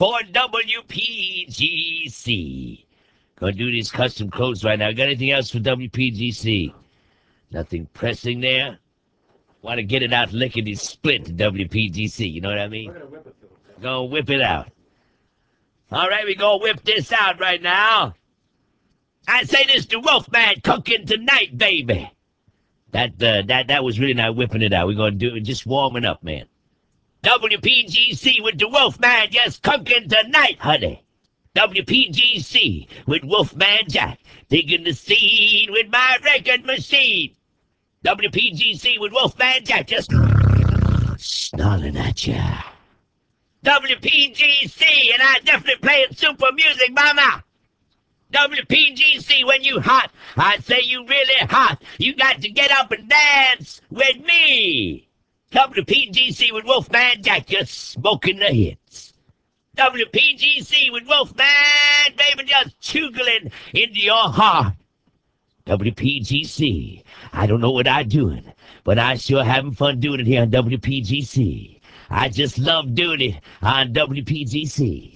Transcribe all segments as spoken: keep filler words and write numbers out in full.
for W P G C. Gonna do these custom clothes right now. Got anything else for W P G C? Nothing pressing there? Want to get it out lickety split to W P G C, you know what I mean? Gonna whip it out. All right, we gonna whip this out right now. I say this to Wolfman cooking tonight, baby. That uh, that that was really not whipping it out. We're gonna do it just warming up, man. W P G C with the Wolfman just cooking tonight, honey. W P G C with Wolfman Jack digging the scene with my record machine. W P G C with Wolfman Jack just snarling at ya. W P G C and I definitely playing super music, mama. W P G C, when you hot, I say you really hot. You got to get up and dance with me. W P G C with Wolfman Jack just smoking the hits. W P G C with Wolfman, baby, just chuggling into your heart. W P G C, I don't know what I'm doing, but I sure having fun doing it here on W P G C. I just love doing it on W P G C.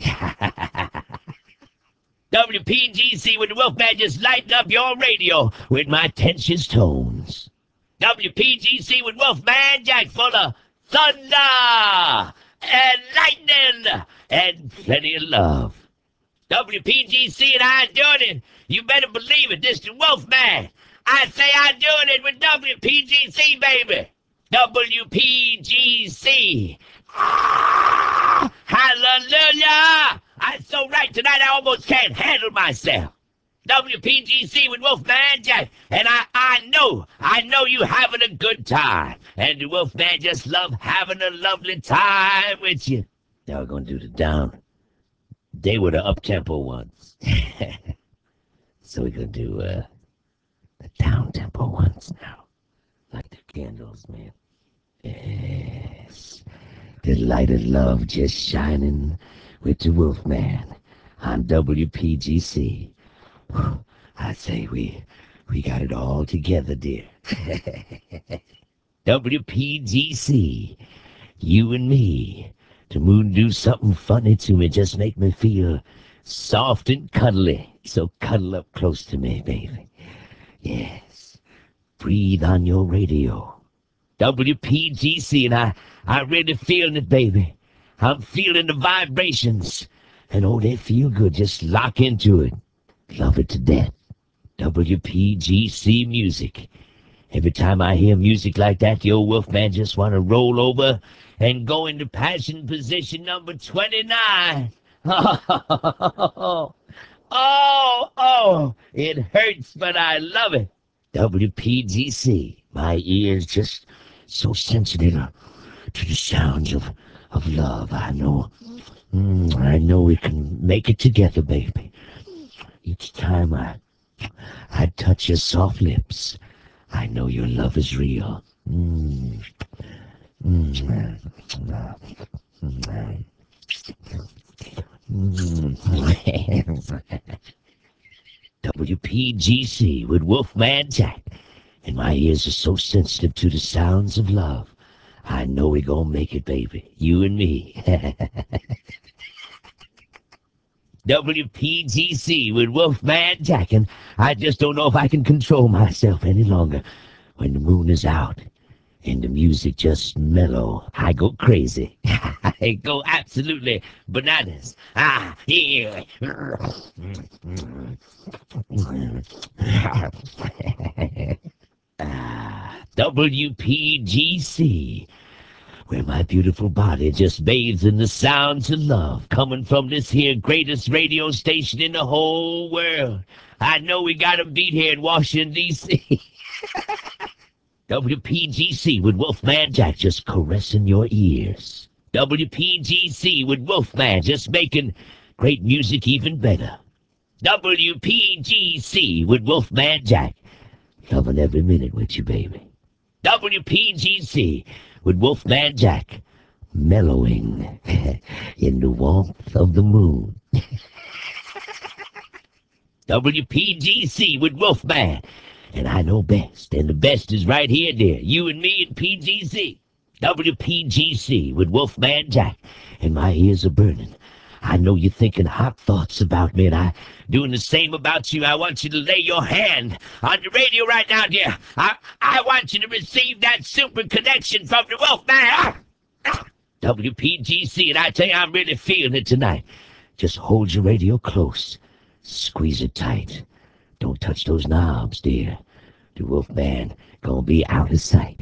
W P G C with the Wolfman just lighting up your radio with my tensious tones. W P G C with Wolfman Jack full of thunder and lightning and plenty of love. W P G C and I doing it. You better believe it. This is the Wolfman. I say I'm doing it with W P G C, baby. W P G C. Ah, hallelujah. I'm so right tonight I almost can't handle myself. W P G C with Wolfman Jack, and I, I know, I know you having a good time. And the Wolfman just love having a lovely time with you. Now we're going to do the down. They were the up-tempo ones. So we're going to do uh, the down-tempo ones now. Like the candles, man. Yes. The light of love just shining with the Wolfman on W P G C. I say we we got it all together, dear. W P G C, you and me. The moon do something funny to me, just make me feel soft and cuddly. So cuddle up close to me, baby. Yes. Breathe on your radio. W P G C, and I, I really feeling it, baby. I'm feeling the vibrations. And oh, they feel good. Just lock into it. Love it to death. W P G C music. Every time I hear music like that, the old Wolfman just want to roll over and go into passion position number twenty-nine. Oh, oh, oh, it hurts, but I love it. W P G C, my ears just so sensitive to the sounds of, of love. I know, mm, I know we can make it together, baby. Each time I, I touch your soft lips, I know your love is real. Mm. Mm. Mm. W P G C with Wolfman Jack, and my ears are so sensitive to the sounds of love. I know we gonna make it, baby. You and me. W P G C with Wolfman Jack, and I just don't know if I can control myself any longer. When the moon is out and the music just mellow, I go crazy. I go absolutely bananas. Ah, yeah. Ah, W P G C, where my beautiful body just bathes in the sounds of love coming from this here greatest radio station in the whole world. I know we got a beat here in Washington, D C W P G C with Wolfman Jack just caressing your ears. W P G C with Wolfman just making great music even better. W P G C with Wolfman Jack, loving every minute with you, baby. W P G C with Wolfman Jack, mellowing in the warmth of the moon. W P G C with Wolfman, and I know best, and the best is right here, dear. You and me and P G C. W P G C with Wolfman Jack, and my ears are burning. I know you're thinking hot thoughts about me, and I doing the same about you. I want you to lay your hand on the radio right now, dear. I, I want you to receive that super connection from the Wolfman. Ah! Ah! W P G C, and I tell you, I'm really feeling it tonight. Just hold your radio close. Squeeze it tight. Don't touch those knobs, dear. The Wolfman gonna be out of sight.